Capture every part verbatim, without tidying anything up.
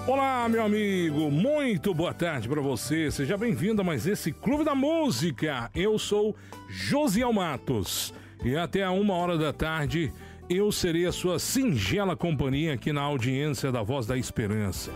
Olá, meu amigo, muito boa tarde para você. Seja bem-vindo a mais esse Clube da Música. Eu sou Josiel Matos e até a uma hora da tarde eu serei a sua singela companhia aqui na audiência da Voz da Esperança.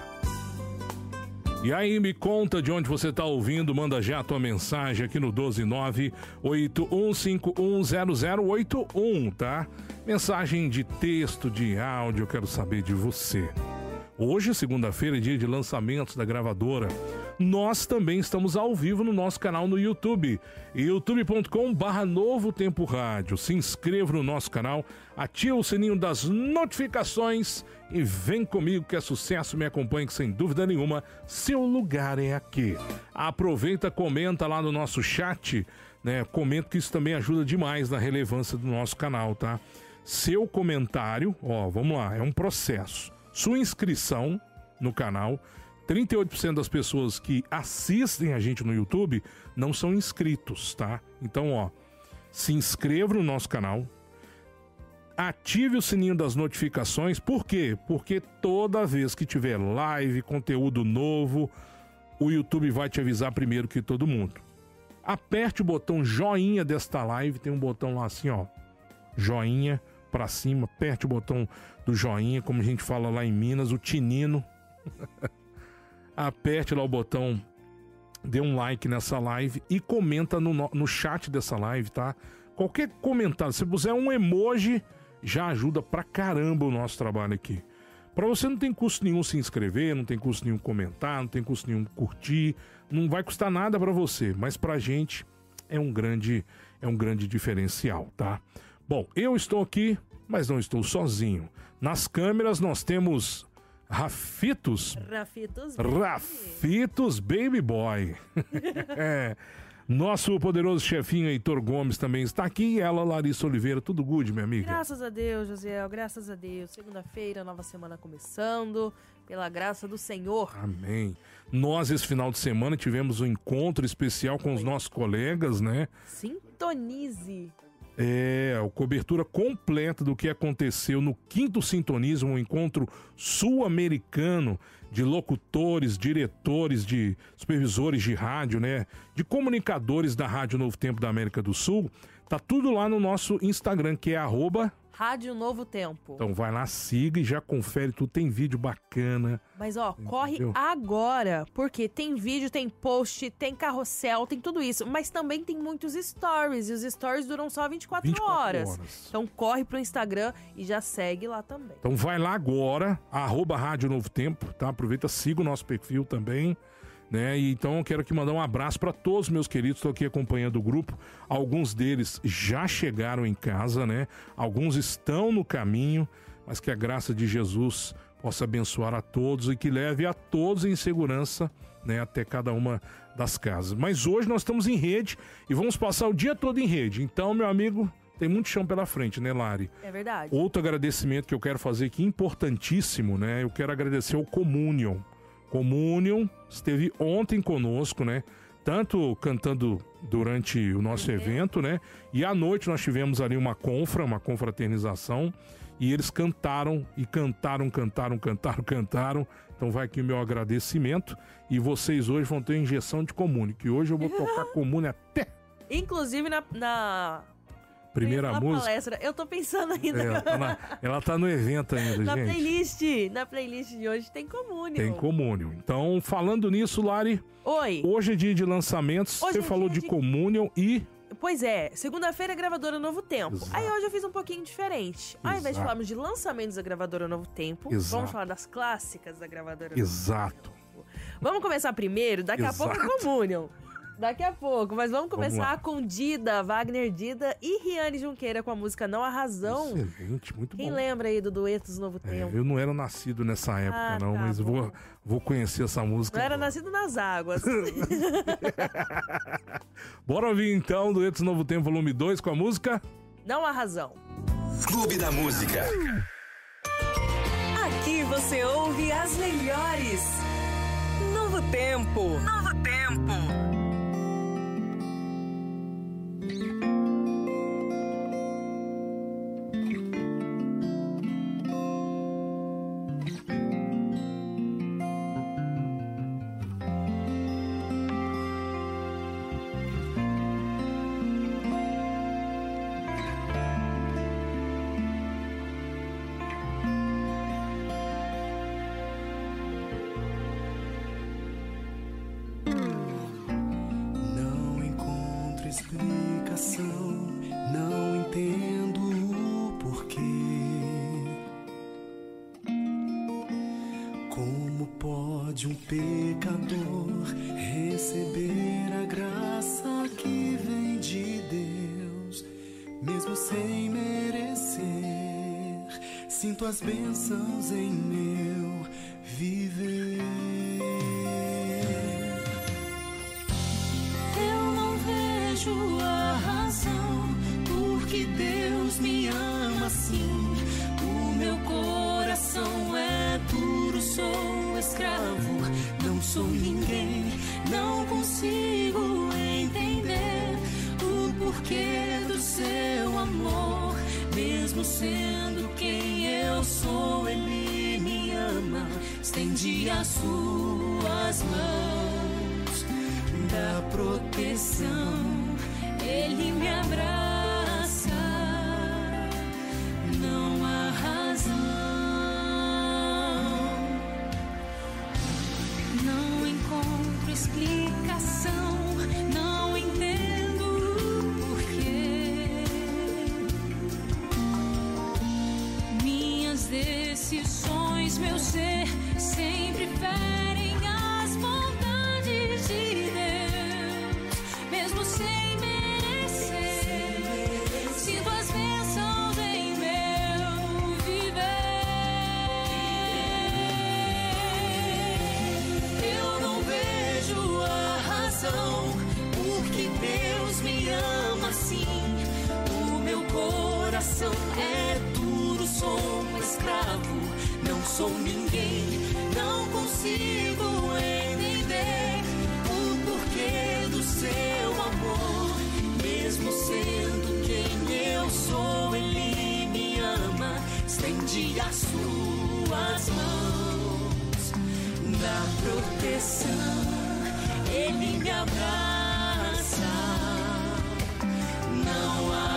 E aí, me conta de onde você está ouvindo, manda já a tua mensagem aqui no doze nove oito um cinco um zero zero oito um, tá? Mensagem de texto, de áudio, eu quero saber de você. Hoje, segunda-feira, é dia de lançamentos da gravadora. Nós também estamos ao vivo no nosso canal no YouTube, youtube ponto com barra Novo Tempo Rádio. Se inscreva no nosso canal, ativa o sininho das notificações e vem comigo que é sucesso, me acompanhe que sem dúvida nenhuma, seu lugar é aqui. Aproveita, comenta lá no nosso chat, né? Comenta que isso também ajuda demais na relevância do nosso canal, tá? Seu comentário, ó, vamos lá, é um processo. Sua inscrição no canal, trinta e oito por cento das pessoas que assistem a gente no YouTube não são inscritos, tá? Então, ó, se inscreva no nosso canal, ative o sininho das notificações. Por quê? Porque toda vez que tiver live, conteúdo novo, o YouTube vai te avisar primeiro que todo mundo. Aperte o botão joinha desta live, tem um botão lá assim, ó, joinha pra cima, aperte o botão do joinha, como a gente fala lá em Minas, o tinino. Aperte lá o botão, dê um like nessa live e comenta no, no chat dessa live, tá? Qualquer comentário, se puser um emoji, já ajuda pra caramba o nosso trabalho aqui. Pra você não tem custo nenhum se inscrever, não tem custo nenhum comentar, não tem custo nenhum curtir, não vai custar nada pra você, mas pra gente é um grande, é um grande diferencial, tá? Bom, eu estou aqui, mas não estou sozinho. Nas câmeras nós temos Rafitos. Rafitos Baby. Rafitos Baby Boy. É. Nosso poderoso chefinho Heitor Gomes também está aqui. E ela, Larissa Oliveira. Tudo good, minha amiga? Graças a Deus, Josiel. Graças a Deus. Segunda-feira, nova semana começando. Pela graça do Senhor. Amém. Nós, esse final de semana, tivemos um encontro especial com os nossos colegas, né? Sintonize. É, a cobertura completa do que aconteceu no quinto Sintonismo, um encontro sul-americano de locutores, diretores, de supervisores de rádio, né? De comunicadores da Rádio Novo Tempo da América do Sul. Tá tudo lá no nosso Instagram, que é arroba Rádio Novo Tempo. Então vai lá, siga e já confere tudo. Tem vídeo bacana. Mas ó, Entendeu? corre agora, porque tem vídeo, tem post, tem carrossel, tem tudo isso. Mas também tem muitos stories, e os stories duram só vinte e quatro, vinte e quatro horas. horas. Então corre pro Instagram e já segue lá também. Então vai lá agora, arroba Rádio Novo Tempo, tá? Aproveita, siga o nosso perfil também. Né? E então eu quero aqui mandar um abraço para todos os meus queridos, estou aqui acompanhando o grupo, alguns deles já chegaram em casa, né? Alguns estão no caminho, mas que a graça de Jesus possa abençoar a todos e que leve a todos em segurança, né? Até cada uma das casas. Mas hoje nós estamos em rede e vamos passar o dia todo em rede, então, meu amigo, tem muito chão pela frente, né, Lari? É verdade. Outro agradecimento que eu quero fazer aqui, importantíssimo, né? Eu quero agradecer ao Communion. Communion esteve ontem conosco, né? Tanto cantando durante o nosso uhum. evento, né? E à noite nós tivemos ali uma confra, uma confraternização. E eles cantaram, e cantaram, cantaram, cantaram, cantaram. Então vai aqui o meu agradecimento. E vocês hoje vão ter injeção de Communion, que hoje eu vou tocar Communion até... Inclusive na... na... Primeira música. Palestra. Eu tô pensando ainda. É, ela, tá na, ela tá no evento ainda, na gente. Playlist, na playlist de hoje tem Communion. Tem Communion. Então, falando nisso, Lari. Oi. Hoje é dia de lançamentos. Hoje você é falou de, de Communion e... Pois é, segunda-feira é gravadora Novo Tempo. Exato. Aí hoje eu fiz um pouquinho diferente. Ao invés de falarmos de lançamentos da gravadora Novo Tempo, Exato. vamos falar das clássicas da gravadora Exato. Novo Tempo. Vamos começar primeiro, daqui Exato. a pouco é Communion. Daqui a pouco, mas vamos começar vamos com Dida, Wagner Dida e Riane Junqueira com a música Não Há Razão. Excelente, muito Quem bom. Quem lembra aí do Duetos Novo é, Tempo? Eu não era nascido nessa época, ah, não, tá mas bom. vou, vou conhecer essa música. Não era nascido nas águas. Bora ouvir então Duetos Novo Tempo, volume dois, com a música Não Há Razão. Clube da Música. Aqui você ouve as melhores. Novo Tempo. Novo Tempo. explicação, não entendo o porquê. Como pode um pecador receber a graça que vem de Deus, mesmo sem merecer? Sinto as bênçãos em meu viver. Eu não vejo a razão por que Deus me ama assim. O meu coração é duro, sou escravo, não sou ninguém, não consigo entender o porquê do seu amor. Mesmo sendo quem eu sou, Ele me ama, estende as suas mãos da proteção, Ele me abraça, não há razão, não encontro explicação, não entendo o porquê. Minhas decisões, meu ser, sempre ferem as vontades de Deus, mesmo sem merecer. Sinto as bênçãos em meu viver. Eu não vejo a razão por que Deus me ama assim. O meu coração é duro, sou um escravo, não sou ninguém, não consigo entender o porquê do seu amor. Mesmo sendo quem eu sou, Ele me ama, estende as suas mãos da proteção, Ele me abraça, não há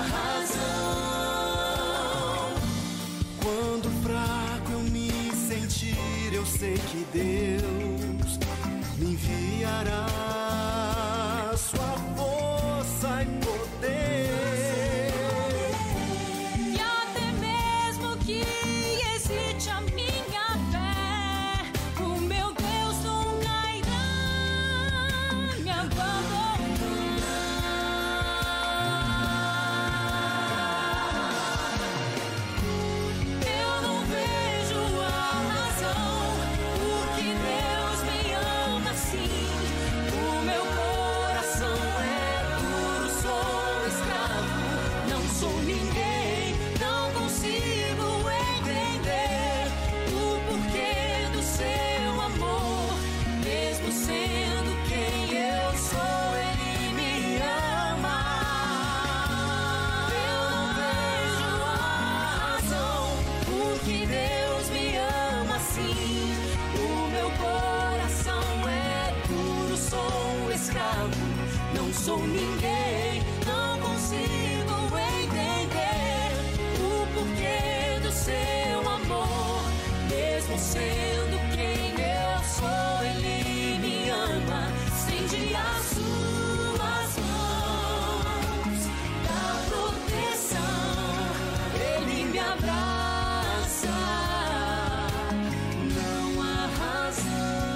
razão. Quando fraco eu me sentir, eu sei que Deus me enviará sua força e poder. E até mesmo que hesite a minha fé, o meu Deus nunca irá me abandonar. Eu não vejo a razão por que Deus me ama assim. O meu coração é duro, sou escravo, não sou ninguém, não consigo entender o porquê do seu amor. Mesmo sendo quem eu sou, Ele me ama. Eu não vejo a razão por que Deus me ama assim. O meu coração é duro, sou um escravo, não sou ninguém, não consigo entender o porquê do seu amor. Mesmo sendo quem eu sou, Ele me ama, estende as suas mãos da proteção, Ele me abraça, não há razão.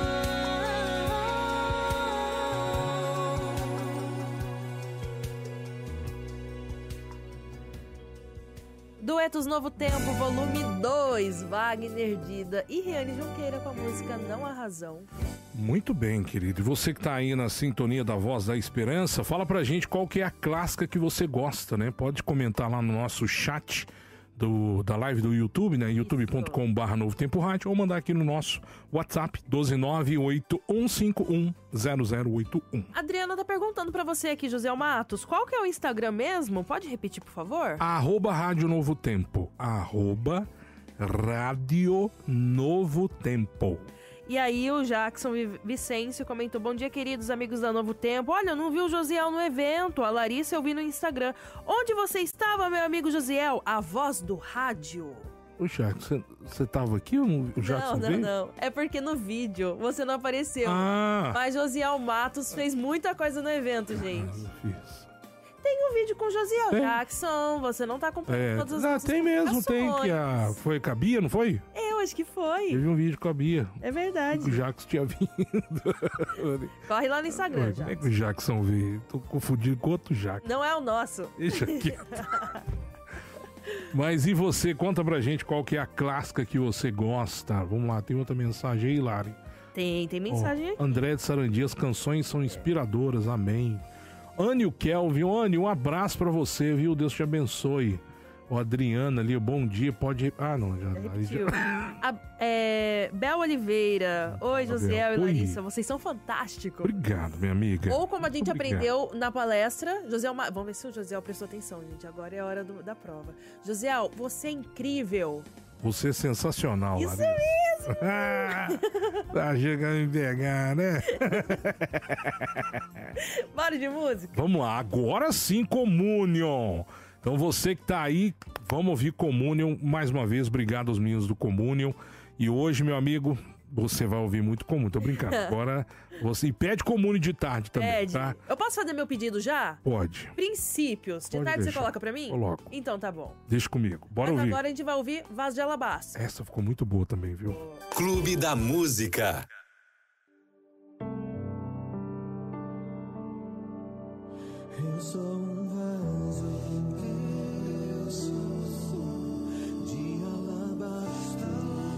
Duetos Novo Tempo, volume dois, Wagner Dida e Riane Junqueira com a música Não Há Razão. Muito bem, querido. E você que tá aí na sintonia da Voz da Esperança, fala pra gente qual que é a clássica que você gosta, né? Pode comentar lá no nosso chat do, da live do YouTube, né? youtube ponto com barra Novo Tempo Rádio, ou mandar aqui no nosso WhatsApp doze nove oito um cinco um zero zero oito um. Adriana tá perguntando pra você aqui, José Matos, qual que é o Instagram mesmo? Pode repetir, por favor? Arroba Rádio Novo Tempo. Arroba Rádio Novo Tempo. E aí o Jackson Vicêncio comentou: bom dia, queridos amigos da Novo Tempo. Olha, eu não vi o Josiel no evento. A Larissa eu vi no Instagram. Onde você estava, meu amigo Josiel? A voz do rádio. Ô, Jackson, você tava aqui ou não, o Jackson Não, não, veio? não. É porque no vídeo você não apareceu. Ah. Mas Josiel Matos fez muita coisa no evento, gente. Ah, eu fiz. Tem um vídeo com o Josiel Tem. Jackson, você não tá acompanhando É, todas as ah, nossas tem mesmo, tem que publicações. a... Foi com a Bia, não foi? Eu acho que foi. Teve um vídeo com a Bia. É O verdade. Jackson tinha vindo. Corre lá no Instagram, Como é já. que o Jackson veio? Tô confundindo com outro Jackson. Não é o nosso. Deixa quieto. Mas e você? Conta pra gente qual que é a clássica que você gosta. Vamos lá, tem outra mensagem aí, Lari. Tem, tem Ó, mensagem aqui. André de Sarandi, as canções são inspiradoras, amém. Anne Kelvin, Anne, um abraço pra você, viu? Deus te abençoe. O Adriana ali, bom dia, pode... Ah, não, já... aí já- Repetiu. A- é, Bel Oliveira. Oi, Josiel e Oi. Larissa. Vocês são fantásticos. Obrigado, minha amiga. Ou como a gente Obrigado. aprendeu na palestra, Josiel... Ma- Vamos ver se o Josiel prestou atenção, gente. Agora é a hora do- da prova. Josiel, você é incrível. Você é sensacional, Isso Larissa. mesmo! Tá chegando a me pegar, né? Bora de música? Vamos lá, agora sim, Communion. Então você que tá aí, vamos ouvir Communion mais uma vez. Obrigado aos meninos do Communion. E hoje, meu amigo, você vai ouvir muito Communion. Tô brincando. Agora você e pede Communion de tarde também, Pede. tá? Eu posso fazer meu pedido já? Pode. Princípios. De Pode tarde você deixar. coloca pra mim? Coloco. Então tá bom. Deixa comigo. Bora Mas ouvir. agora a gente vai ouvir Vaso de Alabastro. Essa ficou muito boa também, viu? Clube da Música. Eu sou um vaso, eu sou de alabastro,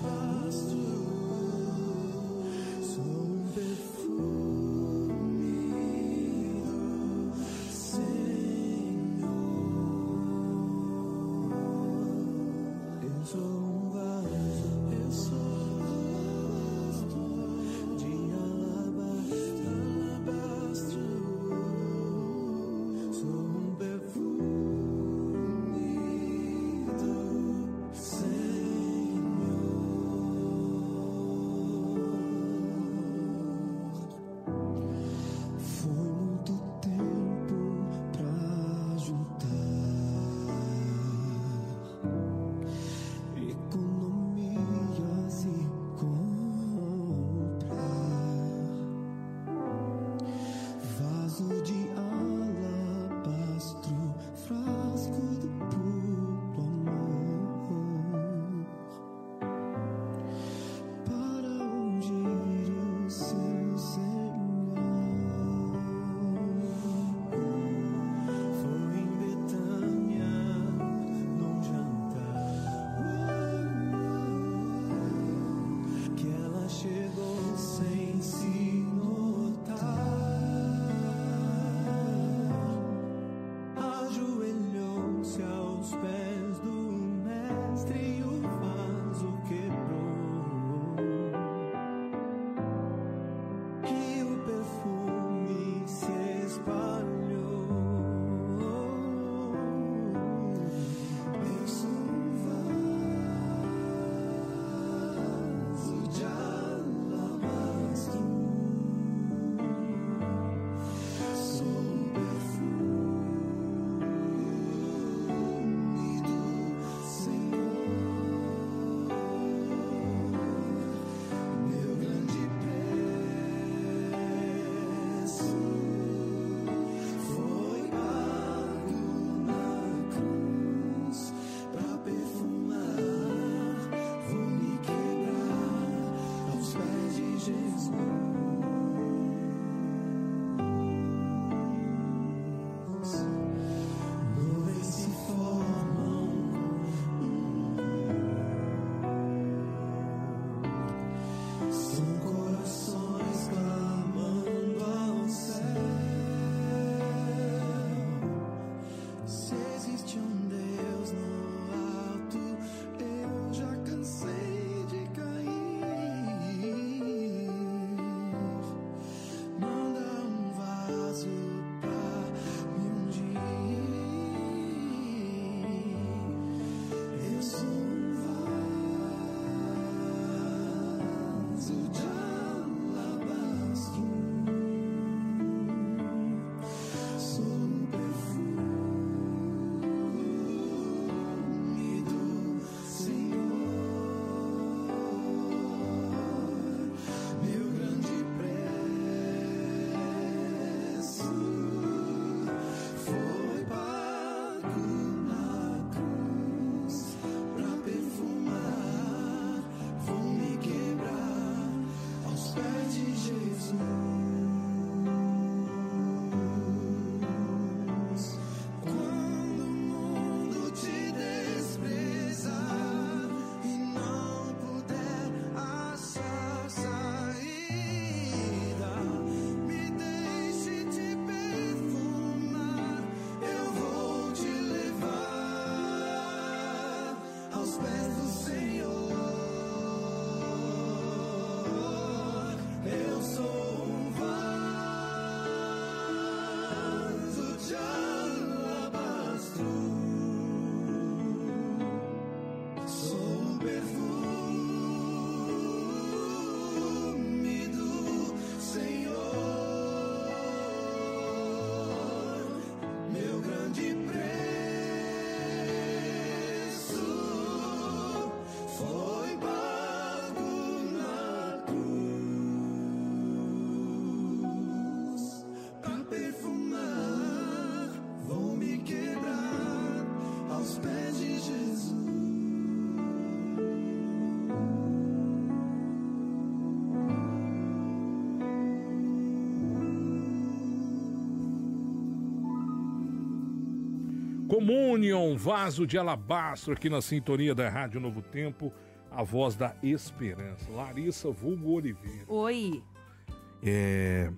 sou um perfume do Senhor. Eu sou um vaso, eu sou de alabastro, alabastro. Sou um perfume do Senhor. Foi muito tempo pra juntar economias e comprar vaso de alabastro, frasco do puro amor, para ungir o seu Senhor. Foi em Betânia, num jantar, que ela chegou sem se notar. Ajoelhou-se aos pés do mestre e o vaso quebrou. E o perfume se espalhou. Eu sou um vaso de alabastro. Sou um perfume do Senhor. Meu grande preço foi pago na cruz pra perfumar. Vou me quebrar aos pés de Jesus. Nuvens se formam, são corações clamando ao céu. Se existe um Deus no alto, eu já cansei de cair. Manda um vaso pra me ungir. Eu sou um vaso de alabastro. Sou um perfume aos pés de Jesus. Communion, vaso de alabastro, aqui na sintonia da Rádio Novo Tempo, a voz da esperança. Larissa Vulgo Oliveira. Oi. É...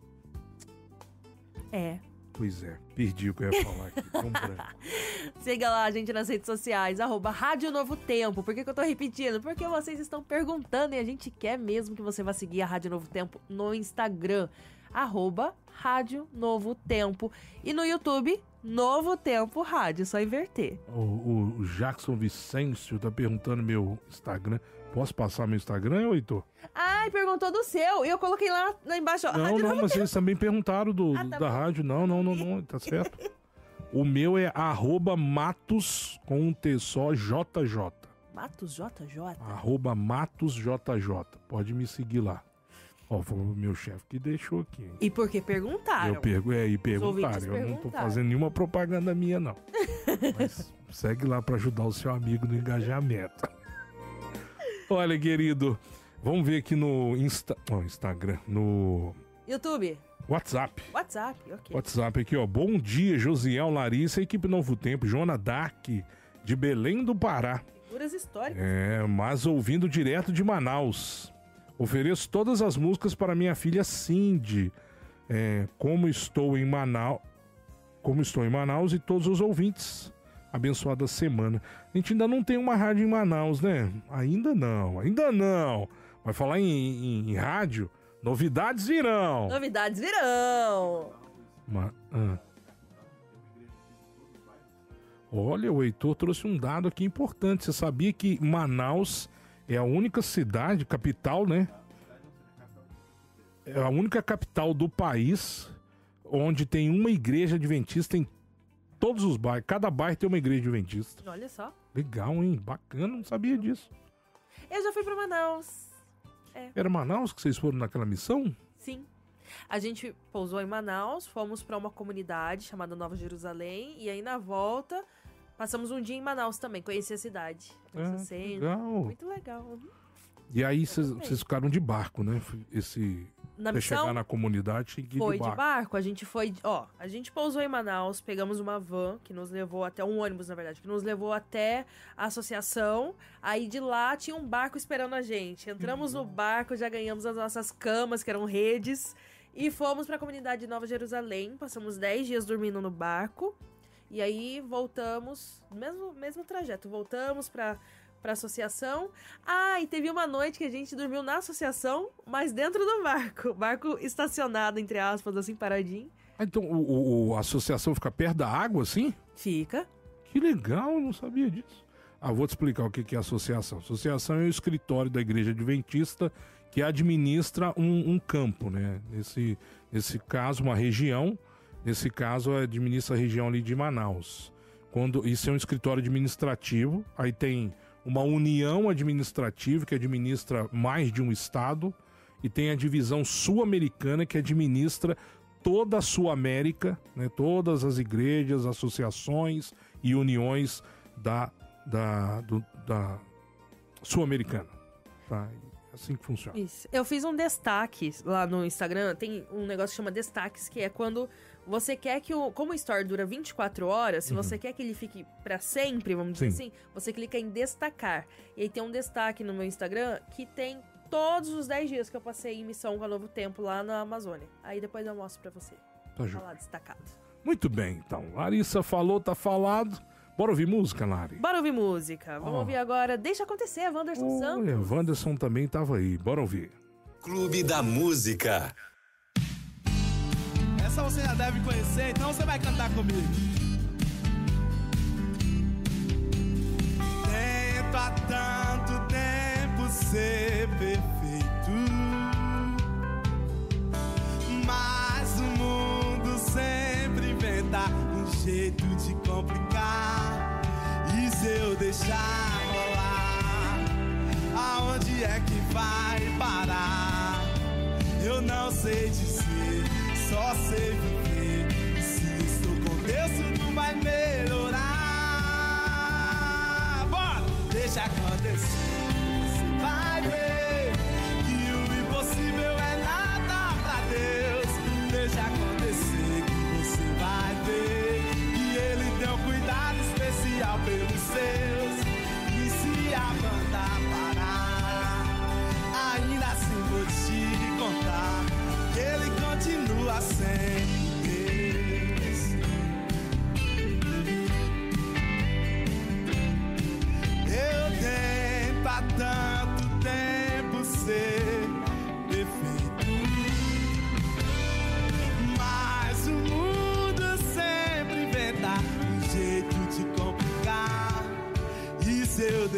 É. Pois é, perdi o que eu ia falar aqui. Tão branco. Siga lá a gente nas redes sociais, arroba Rádio Novo Tempo. Por que, que eu tô repetindo? Porque vocês estão perguntando e a gente quer mesmo que você vá seguir a Rádio Novo Tempo no Instagram, arroba Rádio Novo Tempo. E no YouTube, Novo Tempo Rádio, só inverter. O, o Jackson Vicêncio tá perguntando meu Instagram. Posso passar meu Instagram, Heitor? Ai, perguntou do seu. E eu coloquei lá, lá embaixo. Ó, Não, Rádio não, Novo mas Tempo. eles também perguntaram do, Ah, tá da bom. rádio. Não, não, não, não, tá certo. O meu é arroba Matos com um T só, J J. Matos J J. Arroba Matos J J. Pode me seguir lá. Ó, foi o meu chefe que deixou aqui. Hein? E porque perguntaram. Eu pergu é, e perguntaram. ouvintes Eu não tô perguntaram. fazendo nenhuma propaganda minha, não. Mas segue lá pra ajudar o seu amigo no engajamento. Olha, querido, vamos ver aqui no Insta... oh, Instagram, no YouTube, WhatsApp. WhatsApp, ok. WhatsApp aqui, ó. Bom dia, Josiel, Larissa, equipe Novo Tempo, Joana Dark, de Belém do Pará. Figuras históricas. É, mas ouvindo direto de Manaus. Ofereço todas as músicas para minha filha Cindy. É, como estou em Manaus, como estou em Manaus e todos os ouvintes. Abençoada semana. A gente ainda não tem uma rádio em Manaus, né? Ainda não, ainda não. Vai falar em, em, em rádio? Novidades virão. Novidades virão. Ma- ah. Olha, o Heitor trouxe um dado aqui importante. Você sabia que Manaus é a única cidade, capital, né? É a única capital do país onde tem uma igreja adventista em todos os bairros. Cada bairro tem uma igreja adventista. Olha só. Legal, hein? Bacana, não sabia disso. Eu já fui pra Manaus. Era Manaus que vocês foram naquela missão? Sim. A gente pousou em Manaus, fomos pra uma comunidade chamada Nova Jerusalém. E aí na volta, passamos um dia em Manaus também. Conheci a cidade. Conheci o É, centro. legal. Muito legal. E aí vocês vocês ficaram de barco, né? Esse... Na Pra chegar missão, na comunidade, tinha que ir foi de de barco. barco. A gente foi, ó, a gente pousou em Manaus, pegamos uma van que nos levou até, um ônibus na verdade, que nos levou até a associação. Aí de lá tinha um barco esperando a gente. Entramos no barco, já ganhamos as nossas camas, que eram redes, e fomos pra comunidade de Nova Jerusalém. Passamos dez dias dormindo no barco. E aí voltamos, mesmo, mesmo trajeto, voltamos pra... pra associação. Ah, e teve uma noite que a gente dormiu na associação, mas dentro do barco. Barco estacionado, entre aspas, assim, paradinho. Ah, então o, o- a associação fica perto da água, assim? Fica. Que legal, eu não sabia disso. Ah, vou te explicar o que que é a associação. Associação é o escritório da Igreja Adventista que administra um, um campo, né? Nesse, nesse caso, uma região. Nesse caso, administra a região ali de Manaus. Quando, isso é um escritório administrativo, aí tem uma união administrativa que administra mais de um estado e tem a divisão sul-americana que administra toda a Sul-América, né, todas as igrejas, associações e uniões da, da, do- da Sul-Americana. Tá? É assim que funciona. Isso. Eu fiz um destaque lá no Instagram. Tem um negócio que chama destaques, que é quando você quer que o... Como o story dura vinte e quatro horas, se você quer que ele fique pra sempre, vamos dizer Sim. assim, você clica em destacar. E aí tem um destaque no meu Instagram que tem todos os dez dias que eu passei em missão com a Novo Tempo lá na Amazônia. Aí depois eu mostro pra você. Tá Tá joia. lá destacado. Muito bem, então. Larissa falou, tá falado. Bora ouvir música, Lari? Bora ouvir música. Vamos Ó. ouvir agora Deixa Acontecer, Wanderson Santos. Olha, Wanderson também tava aí. Bora ouvir. Clube da Música. Essa você já deve conhecer, então você vai cantar comigo. Tento há tanto tempo ser perfeito, mas o mundo sempre inventa um jeito de complicar. E se eu deixar rolar, aonde é que vai parar? Eu não sei dizer, só sei viver. Se estou com Deus, tudo vai melhorar.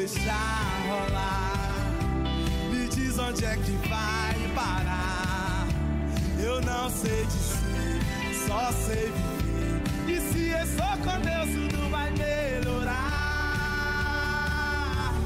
deixar rolar. Me diz onde é que vai parar. Eu não sei dizer, só sei viver. E se eu sou com Deus, tudo vai melhorar.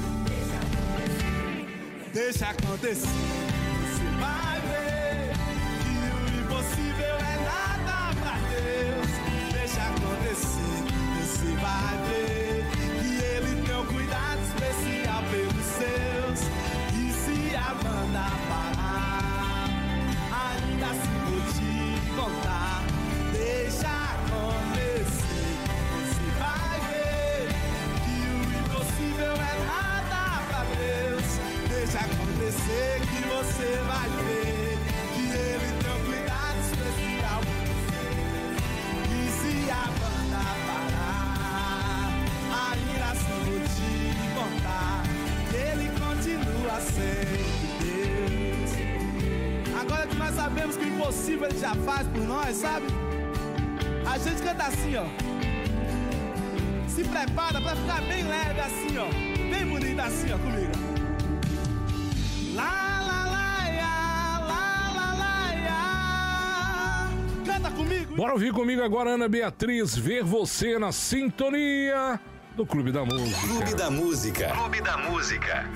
Deixa acontecer, você vai ver que o impossível é nada pra Deus. Deixa acontecer, você vai ver que Ele tem um cuidado especial pelos seus. E se a banda parar, ainda assim vou te contar. Deixa acontecer, você vai ver que o impossível é nada pra Deus. Deixa acontecer que você vai ver que Ele tem um cuidado especial por você. E se a banda parar, ainda só vou te contar que Ele continua sendo Deus. Agora que nós sabemos que o impossível Ele já faz por nós, sabe? A gente canta assim, ó. Se prepara pra ficar bem leve assim, ó. Bem bonito assim, ó, comigo. Lá, lá, lá, ia, lá, lá, lá, ia. Canta comigo. Bora ouvir comigo agora, Ana Beatriz, Ver Você na sintonia do Clube da Música. Clube da Música. Clube da Música.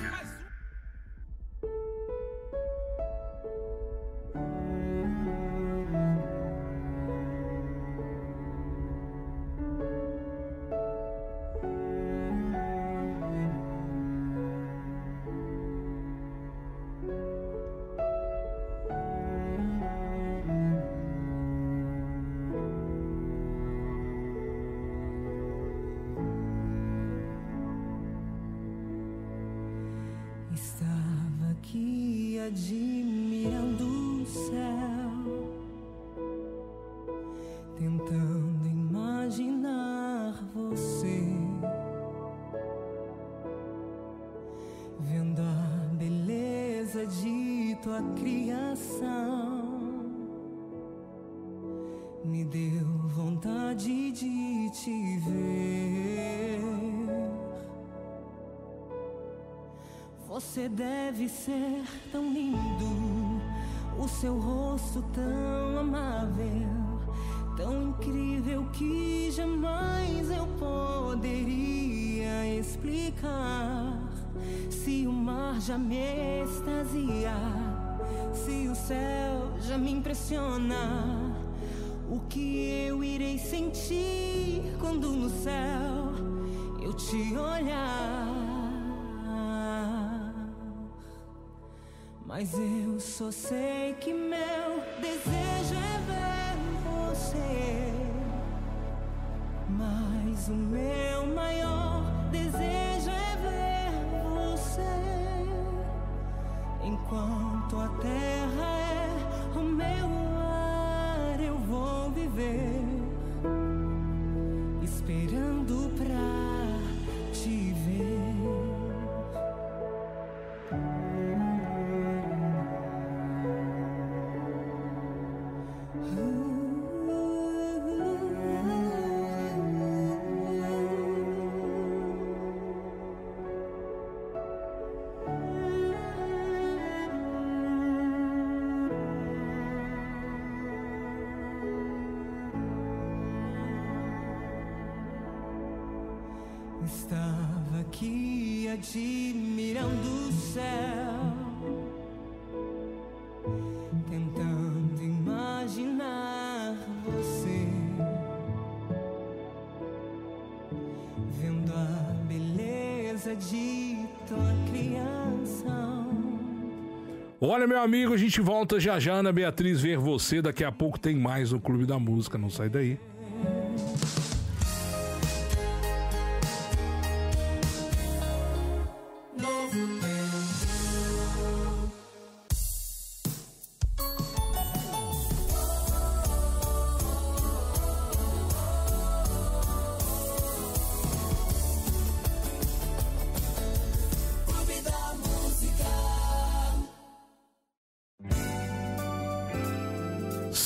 Estava aqui admirando o céu, tentando imaginar você, vendo a beleza de tua criação. Me deu vontade de te ver. Você deve ser tão lindo, o seu rosto tão amável, tão incrível que jamais eu poderia explicar. Se o mar já me extasia, se o céu já me impressiona, o que eu irei sentir quando no céu eu te olhar? Mas eu só sei que meu desejo é ver você. Mas o meu maior desejo é ver você. Enquanto a terra é o meu lar, eu vou viver esperando pra te ver. Estava aqui admirando o céu, tentando imaginar você, vendo a beleza de tua criação. Olha, meu amigo, a gente volta já já, Ana Beatriz, Ver Você. Daqui a pouco tem mais no Clube da Música, não sai daí.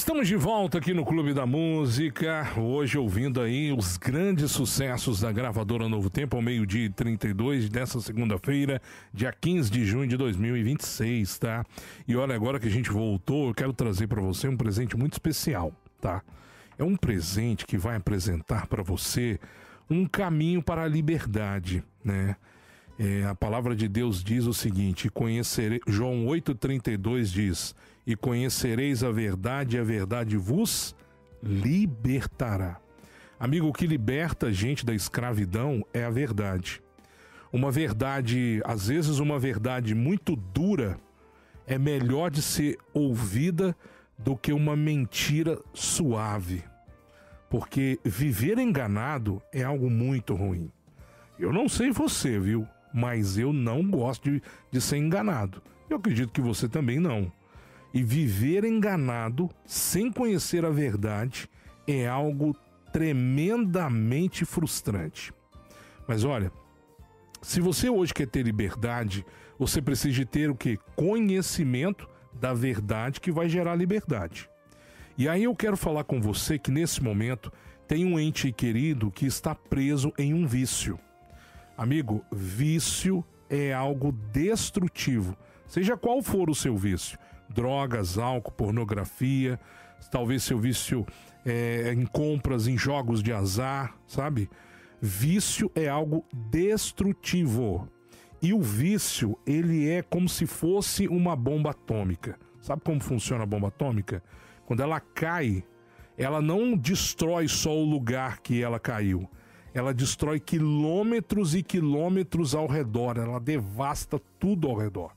Estamos de volta aqui no Clube da Música, hoje ouvindo aí os grandes sucessos da gravadora Novo Tempo ao meio-dia e trinta e dois dessa segunda-feira, dia quinze de junho de dois mil e vinte e seis, tá? E olha, agora que a gente voltou, eu quero trazer para você um presente muito especial, tá? É um presente que vai apresentar para você um caminho para a liberdade, né? É, a palavra de Deus diz o seguinte, conhecerei, João oito, trinta e dois diz, e conhecereis a verdade e a verdade vos libertará. Amigo, o que liberta a gente da escravidão é a verdade. Uma verdade, às vezes uma verdade muito dura, é melhor de ser ouvida do que uma mentira suave. Porque viver enganado é algo muito ruim. Eu não sei você, viu? Mas eu não gosto de, de ser enganado. Eu acredito que você também não. E viver enganado, sem conhecer a verdade, é algo tremendamente frustrante. Mas olha, se você hoje quer ter liberdade, você precisa de ter o quê? Conhecimento da verdade que vai gerar liberdade. E aí eu quero falar com você que nesse momento tem um ente querido que está preso em um vício. Amigo, vício é algo destrutivo, seja qual for o seu vício, drogas, álcool, pornografia, talvez seu vício é, em compras, em jogos de azar, sabe? Vício é algo destrutivo. E o vício, ele é como se fosse uma bomba atômica. Sabe como funciona a bomba atômica? Quando ela cai, ela não destrói só o lugar que ela caiu. Ela destrói quilômetros e quilômetros ao redor. Ela devasta tudo ao redor.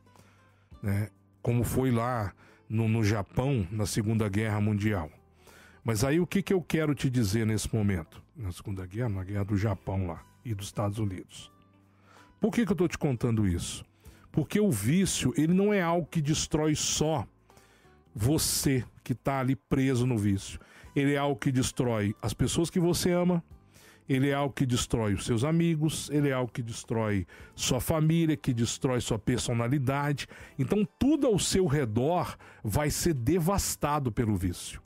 Né? Como foi lá no, no Japão, na Segunda Guerra Mundial. Mas aí o que, que eu quero te dizer nesse momento? Na Segunda Guerra, na Guerra do Japão lá e dos Estados Unidos. Por que, que eu estou te contando isso? Porque o vício, ele não é algo que destrói só você que está ali preso no vício. Ele é algo que destrói as pessoas que você ama. Ele é algo que destrói os seus amigos, ele é algo que destrói sua família, que destrói sua personalidade. Então tudo ao seu redor vai ser devastado pelo vício.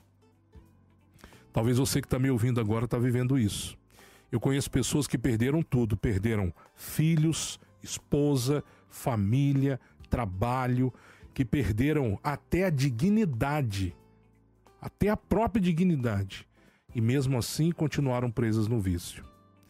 Talvez você que está me ouvindo agora está vivendo isso. Eu conheço pessoas que perderam tudo, perderam filhos, esposa, família, trabalho, que perderam até a dignidade, até a própria dignidade. E mesmo assim continuaram presas no vício.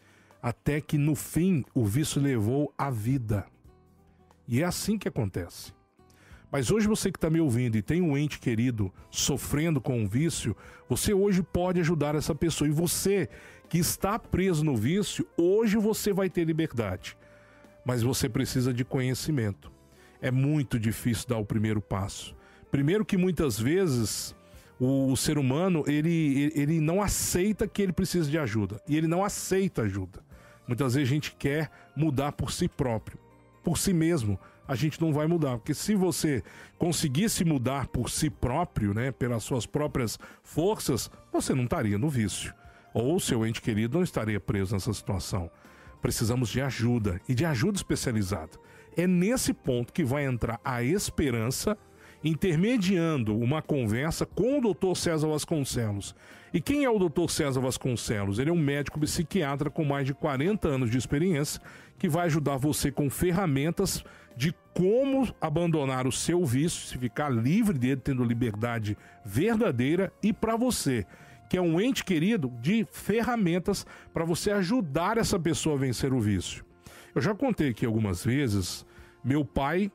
Até que no fim o vício levou à vida. E é assim que acontece. Mas hoje você que está me ouvindo e tem um ente querido sofrendo com um vício, você hoje pode ajudar essa pessoa. E você que está preso no vício, hoje você vai ter liberdade. Mas você precisa de conhecimento. É muito difícil dar o primeiro passo. Primeiro que muitas vezes o, o ser humano ele, ele não aceita que ele precisa de ajuda. E ele não aceita ajuda. Muitas vezes a gente quer mudar por si próprio. Por si mesmo, a gente não vai mudar. Porque se você conseguisse mudar por si próprio, né, pelas suas próprias forças, você não estaria no vício. Ou seu ente querido não estaria preso nessa situação. Precisamos de ajuda, e de ajuda especializada. É nesse ponto que vai entrar a esperança, intermediando uma conversa com o doutor César Vasconcelos. E quem é o doutor César Vasconcelos? Ele é um médico psiquiatra com mais de quarenta anos de experiência, que vai ajudar você com ferramentas de como abandonar o seu vício, se ficar livre dele, tendo liberdade verdadeira, e para você, que é um ente querido, de ferramentas para você ajudar essa pessoa a vencer o vício. Eu já contei aqui algumas vezes, meu pai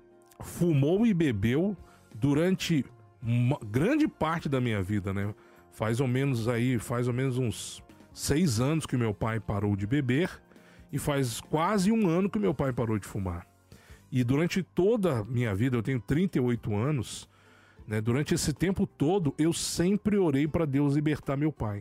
fumou e bebeu durante uma grande parte da minha vida, né? Faz ou menos aí, faz ou menos uns seis anos que meu pai parou de beber e faz quase um ano que meu pai parou de fumar. E durante toda a minha vida, eu tenho trinta e oito anos, né? Durante esse tempo todo, eu sempre orei para Deus libertar meu pai.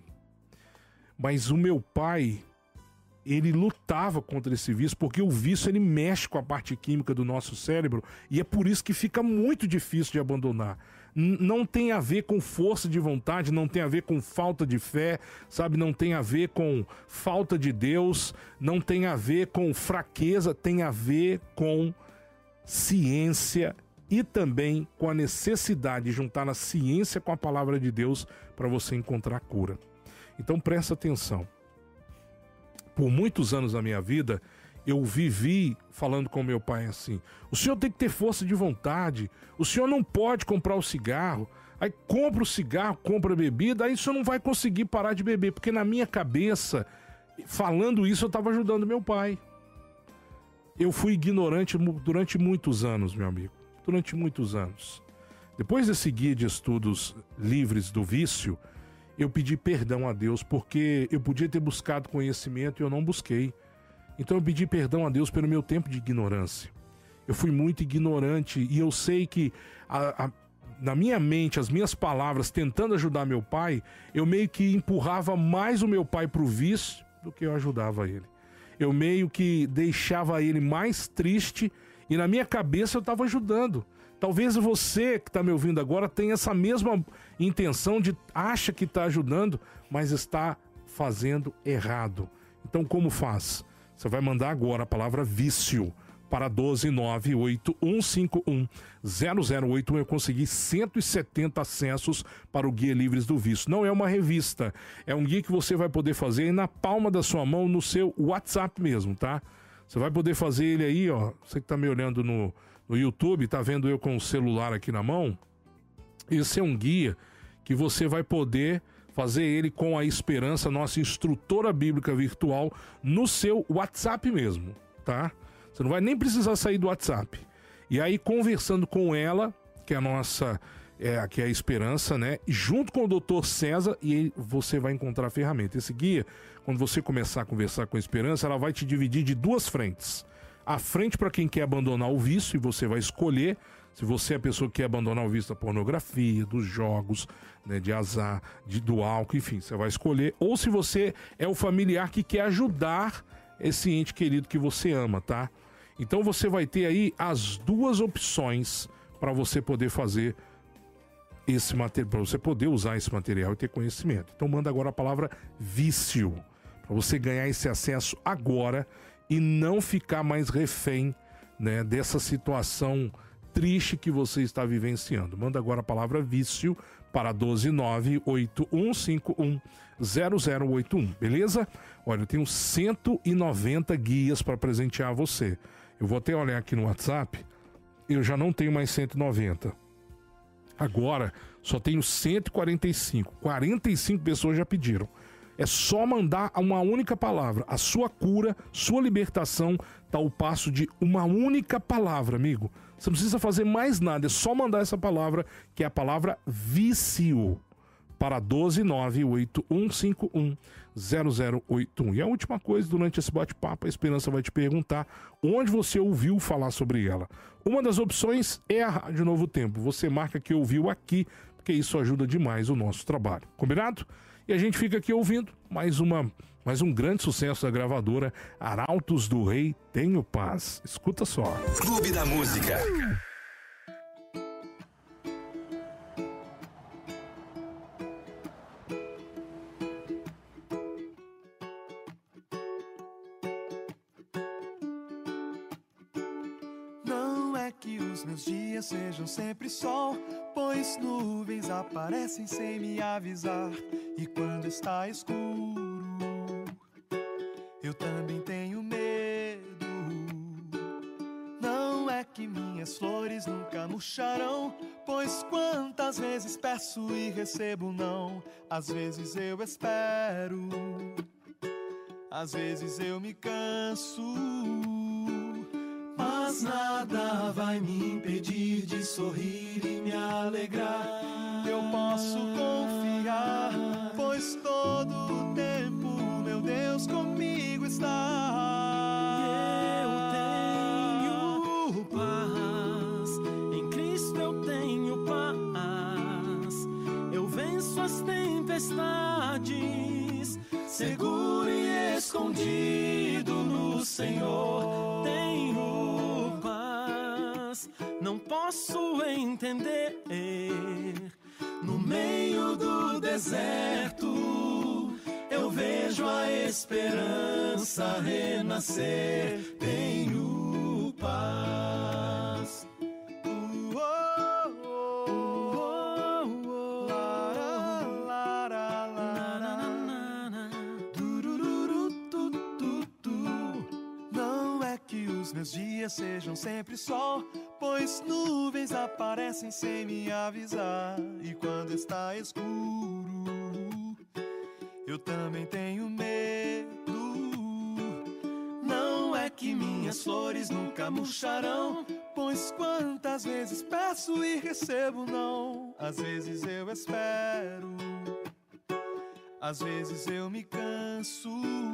Mas o meu pai, ele lutava contra esse vício, porque o vício ele mexe com a parte química do nosso cérebro e é por isso que fica muito difícil de abandonar. N- não tem a ver com força de vontade, não tem a ver com falta de fé, sabe? Não tem a ver com falta de Deus, não tem a ver com fraqueza, tem a ver com ciência e também com a necessidade de juntar a ciência com a palavra de Deus para você encontrar cura. Então presta atenção. Por muitos anos da minha vida, eu vivi falando com meu pai assim: o senhor tem que ter força de vontade, o senhor não pode comprar o cigarro, aí compra o cigarro, compra a bebida, aí o senhor não vai conseguir parar de beber, porque na minha cabeça, falando isso, eu estava ajudando meu pai. Eu fui ignorante durante muitos anos, meu amigo, durante muitos anos. Depois desse guia de estudos livres do vício, eu pedi perdão a Deus, porque eu podia ter buscado conhecimento e eu não busquei. Então eu pedi perdão a Deus pelo meu tempo de ignorância. Eu fui muito ignorante e eu sei que a, a, na minha mente, as minhas palavras, tentando ajudar meu pai, eu meio que empurrava mais o meu pai para o vício do que eu ajudava ele. Eu meio que deixava ele mais triste e na minha cabeça eu estava ajudando. Talvez você que está me ouvindo agora tenha essa mesma intenção de acha que está ajudando, mas está fazendo errado. Então como faz? Você vai mandar agora a palavra vício para doze nove oito um cinco um zero zero oito um. Eu consegui cento e setenta acessos para o Guia Livres do Vício. Não é uma revista, é um guia que você vai poder fazer na palma da sua mão, no seu WhatsApp mesmo, tá? Você vai poder fazer ele aí, ó. Você que está me olhando no, no YouTube, tá vendo eu com o celular aqui na mão? Esse é um guia que você vai poder fazer ele com a Esperança, nossa instrutora bíblica virtual, no seu WhatsApp mesmo, tá? Você não vai nem precisar sair do WhatsApp. E aí, conversando com ela, que é a nossa, é, que é a Esperança, né? Junto com o doutor César, e aí você vai encontrar a ferramenta. Esse guia, quando você começar a conversar com a Esperança, ela vai te dividir de duas frentes. A frente para quem quer abandonar o vício, e você vai escolher se você é a pessoa que quer abandonar o vício da pornografia, dos jogos, né, de azar, de, do álcool, enfim, você vai escolher. Ou se você é o familiar que quer ajudar esse ente querido que você ama, tá? Então você vai ter aí as duas opções para você poder fazer esse material, para você poder usar esse material e ter conhecimento. Então manda agora a palavra vício, para você ganhar esse acesso agora e não ficar mais refém, né, dessa situação triste que você está vivenciando. Manda agora a palavra vício para doze nove oito um cinco um zero zero oito um, beleza? Olha, eu tenho cento e noventa guias para presentear você. Eu vou até olhar aqui no WhatsApp, eu já não tenho mais cento e noventa. Agora, só tenho cento e quarenta e cinco. quarenta e cinco pessoas já pediram. É só mandar uma única palavra. A sua cura, sua libertação, está ao passo de uma única palavra, amigo. Você não precisa fazer mais nada, é só mandar essa palavra, que é a palavra vício, para doze nove oito um cinco um zero zero oito um. E a última coisa, durante esse bate-papo, a Esperança vai te perguntar onde você ouviu falar sobre ela. Uma das opções é a Rádio Novo Tempo. Você marca que ouviu aqui, porque isso ajuda demais o nosso trabalho. Combinado? E a gente fica aqui ouvindo mais, uma, mais um grande sucesso da gravadora Arautos do Rei, Tenho Paz. Escuta só. Clube da Música. Que os meus dias sejam sempre sol, pois nuvens aparecem sem me avisar. E quando está escuro, eu também tenho medo. Não é que minhas flores nunca murcharão, pois quantas vezes peço e recebo não. Às vezes eu espero, às vezes eu me canso, mas nada vai me impedir de sorrir e me alegrar. Eu posso confiar, pois todo o tempo meu Deus comigo está. Eu tenho paz, em Cristo eu tenho paz. Eu venço as tempestades, seguro e escondido no Senhor. Tenho não posso entender, no meio do deserto eu vejo a esperança renascer. Tenho paz. Uh, oh, os meus dias sejam sempre sol, pois nuvens aparecem sem me avisar. E quando está escuro, eu também tenho medo. Não é que minhas flores nunca murcharão, pois quantas vezes peço e recebo não. Às vezes eu espero, às vezes eu me canso,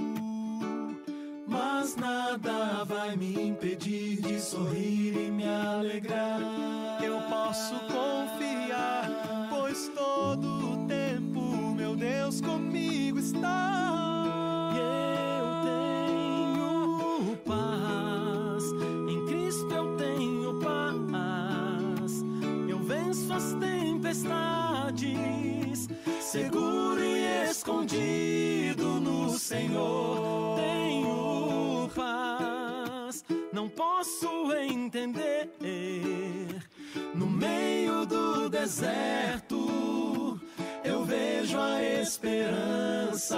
mas nada vai me impedir de sorrir e me alegrar. Eu posso confiar, pois todo o tempo meu Deus comigo está. E eu tenho paz, em Cristo eu tenho paz. Eu venço as tempestades, seguro e escondido no Senhor. Tenho paz, não posso entender. No meio do deserto, eu vejo a esperança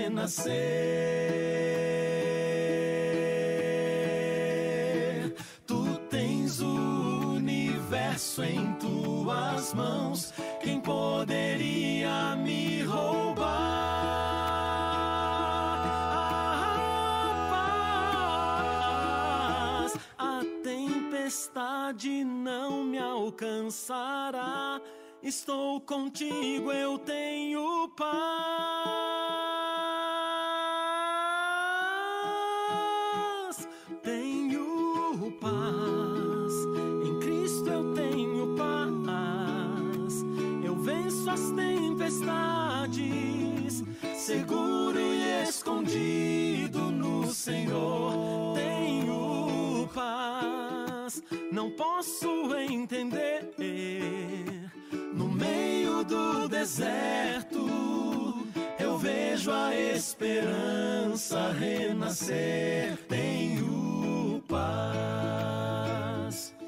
renascer. Tu tens o universo em tuas mãos, quem poderia me roubar? A paz, a tempestade não me alcançará. Estou contigo, eu tenho paz. Tenho paz, em Cristo eu tenho paz. Eu venço as tempestades, seguro e escondido no Senhor. Tenho paz, não posso entender. No meio do deserto, eu vejo a esperança renascer. Tenho paz.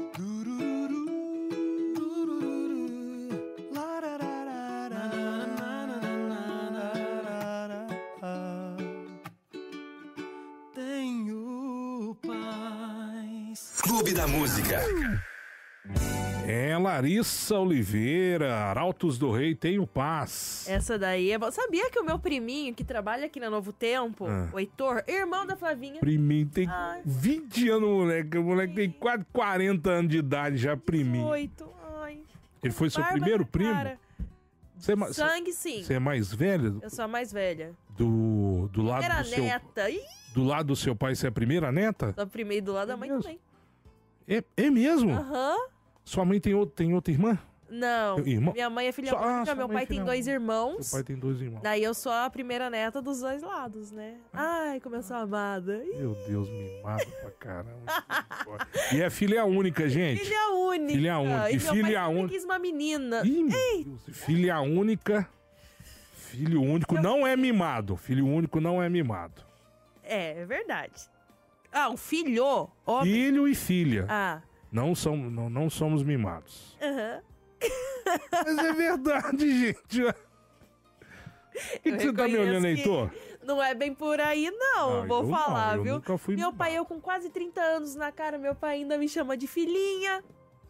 Tenho paz. Clube da Música. É, Larissa Oliveira, Arautos do Rei, Tenho Paz. Essa daí é boa. Sabia que o meu priminho, que trabalha aqui na Novo Tempo, Ah. o Heitor, irmão da Flavinha. Priminho tem Ai. vinte anos, moleque. O moleque tem quase quarenta anos de idade já, priminho. Oito. Ai. Ele foi seu Barba primeiro na primo? cara. Você é, ma- Sangue, sim. você é mais velho? Eu sou a mais velha. Do, do lado Era do seu... neta. Ih, Do lado do seu pai, você é a primeira neta? sou a primeira do lado da mãe mesmo? também. É, é mesmo? Aham. Sua mãe tem, outro, tem outra irmã? Não. Irmão? Minha mãe é filha Só- ah, única, sua meu mãe é pai tem filha dois única. irmãos. Seu pai tem dois irmãos. Daí eu sou a primeira neta dos dois lados, né? Ai, como eu sou amada. Ih, Meu Deus, mimado pra caramba. E é filha única, gente. filha única. Filha única. E E meu filha pai sempre única. quis uma menina. Ih, meu Deus. Filha única. Filho único não é mimado. Filho único não é mimado. É, é verdade. Ah, um filho. Homem. Filho e filha. Ah, Não, são, não, não somos mimados. aham. Mas é verdade, gente. Por que, Eu que você tá me reconheço olhando, que Heitor? Não é bem por aí, não. Ah, Vou eu não, falar, eu viu? nunca fui Meu pai, mimado. eu com quase trinta anos na cara, meu pai ainda me chama de filhinha.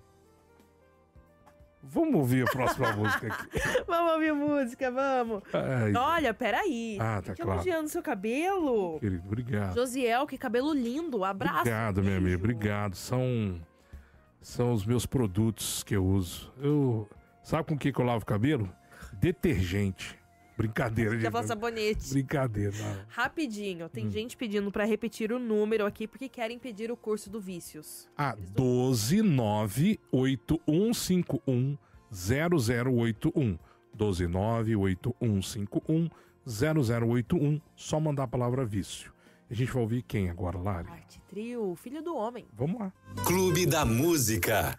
Vamos ouvir a próxima música aqui. Vamos ouvir música, vamos. Ai, Olha, peraí. Ah, tá Te claro. elogiando seu cabelo. querido, obrigado. Josiel, que cabelo lindo. Abraço. Obrigado, meu beijo. amigo, obrigado. São, são os meus produtos que eu uso. Eu, sabe com o que, que eu lavo o cabelo? Detergente. Brincadeira, Já gente. falou sabonete. Brincadeira. Não. Rapidinho, tem Hum. gente pedindo pra repetir o número aqui porque querem pedir o curso do Vícios. Ah, doze nove oito um cinco um zero zero oito um. doze nove oito um cinco um zero zero oito um. Só mandar a palavra vício. A gente vai ouvir quem agora, Lari? Arte Trio, filho do homem. Vamos lá. Clube da Música.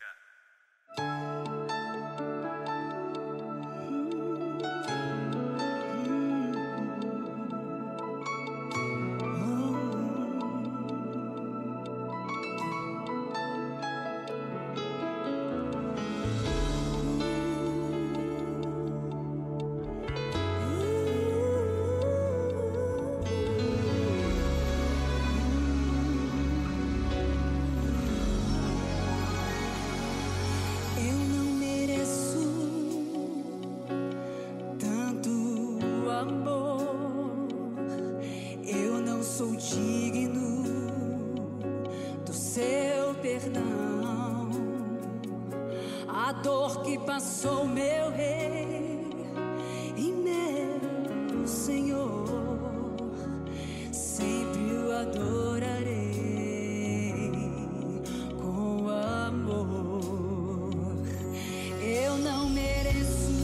sou digno do seu perdão. A dor que passou meu rei e meu Senhor, sempre o adorarei com amor. Eu não mereço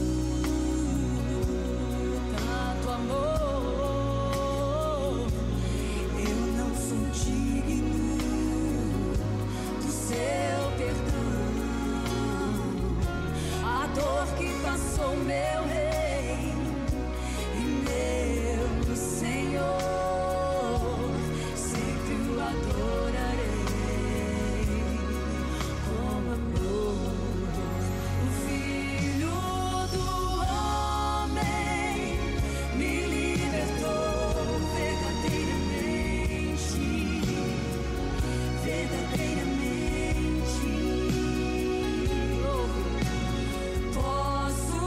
tanto amor, eu não sou digno do seu perdão. A dor que passou meu rei e meu Senhor, sempre o adorarei com amor. O Filho do Homem me libertou verdadeiramente, verdadeiramente. Posso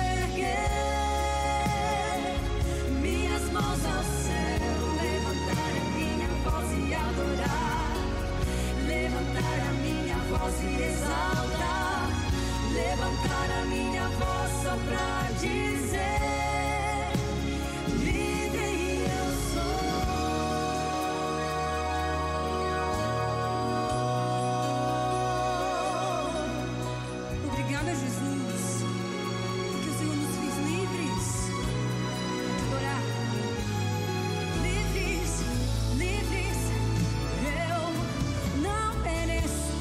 erguer minhas mãos ao céu, levantar a minha voz e adorar, levantar a minha voz e exaltar, levantar a minha voz só pra dizer: livre eu sou. Obrigada, Jesus, porque o Senhor nos fez livres para adorar. Livres, livres, eu não mereço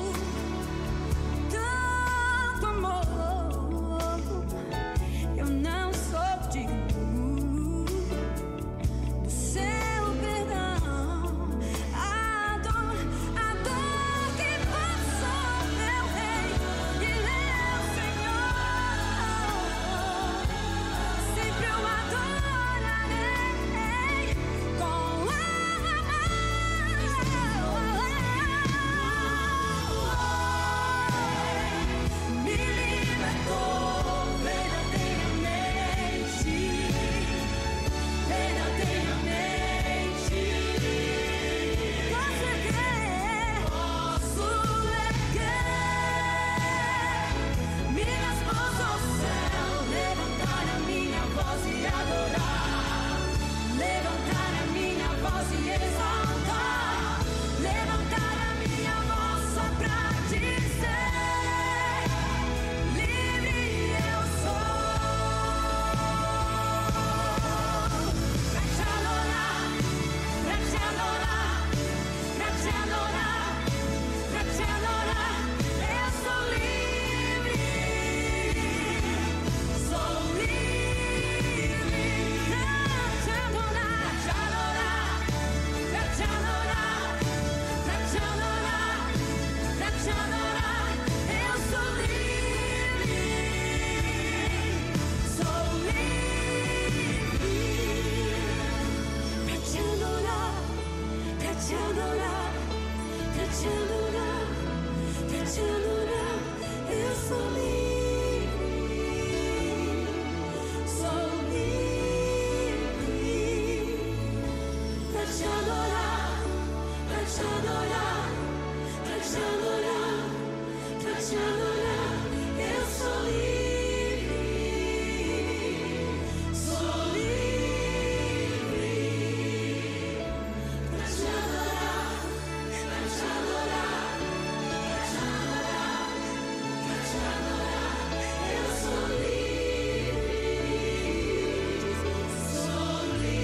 tanto amor, eu não sou digno do seu perdão. A dor, a dor que passou meu rei e meu Senhor, sempre eu adorarei com amor. Me libertou verdadeiramente, verdadeiramente. Posso erguer, posso erguer minhas mãos ao céu, levantar a minha voz e adorar, levantar a minha voz e exaltar, levantar a minha voz só pra dizer: livre eu sou. Pra te adorar, pra te adorar, pra te adorar, pra te adorar, eu sou livre, sou livre. Pra te adorar, pra te adorar, pra te adorar, pra te adorar, pra te adorar, eu sou livre, sou livre. Pra te adorar, pra te adorar, pra te adorar, pra te adorar, eu sou livre, sou livre. Pra te adorar, pra te adorar, pra te adorar, pra te adorar, eu sou livre, sou livre. Pra te adorar, pra te adorar, pra te adorar, pra te adorar, eu sou livre, sou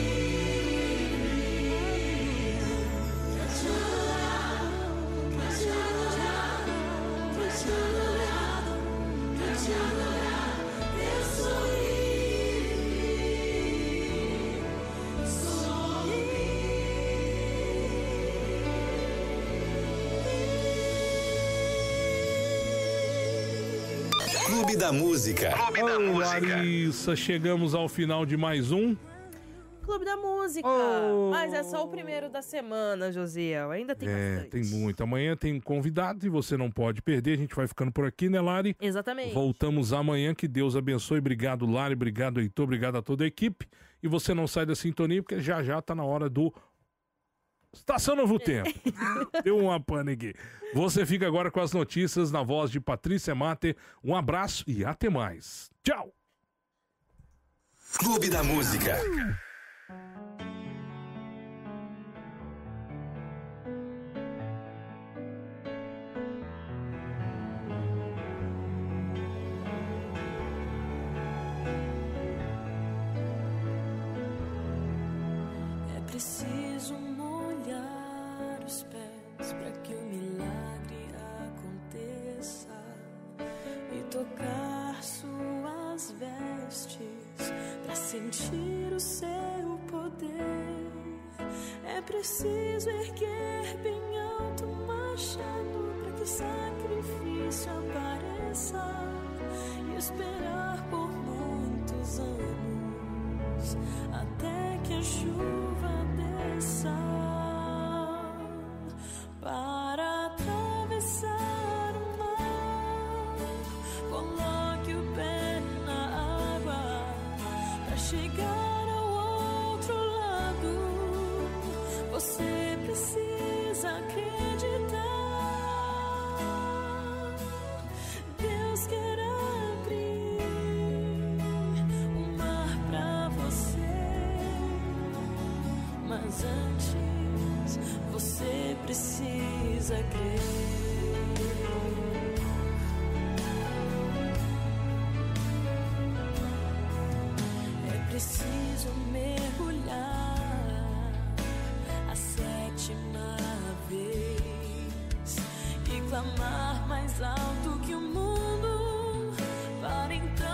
livre. Pra te adorar, pra te adorar, pra te adorar, pra te adorar, eu sou livre, sou Clube da Música. Clube da Ô, Música. Larissa, chegamos ao final de mais um. Clube da Música. Oh. Mas é só o primeiro da semana, Josiel. Ainda tem É, bastante. tem muito. Amanhã tem convidados e você não pode perder. A gente vai ficando por aqui, né, Lari? Exatamente. Voltamos amanhã. Que Deus abençoe. Obrigado, Lari. Obrigado, Heitor. Obrigado a toda a equipe. E você não sai da sintonia, porque já já tá na hora do Estação Novo Tempo. Deu uma pane aqui. Você fica agora com as notícias na voz de Patrícia Mater. Um abraço e até mais. Tchau. Clube da Música. É preciso molhar os pés para que o milagre aconteça e tocar suas vestes para sentir o seu poder. É preciso erguer bem alto um machado para que o sacrifício apareça e esperar por muitos anos até que a chuva desça para atravessar o mar. Coloque o pé na água para chegar ao outro lado. Você precisa acreditar. Deus quer abrir o mar pra você, mas antes você precisa crer. É preciso mergulhar a sétima vez e clamar mais alto que o mundo para então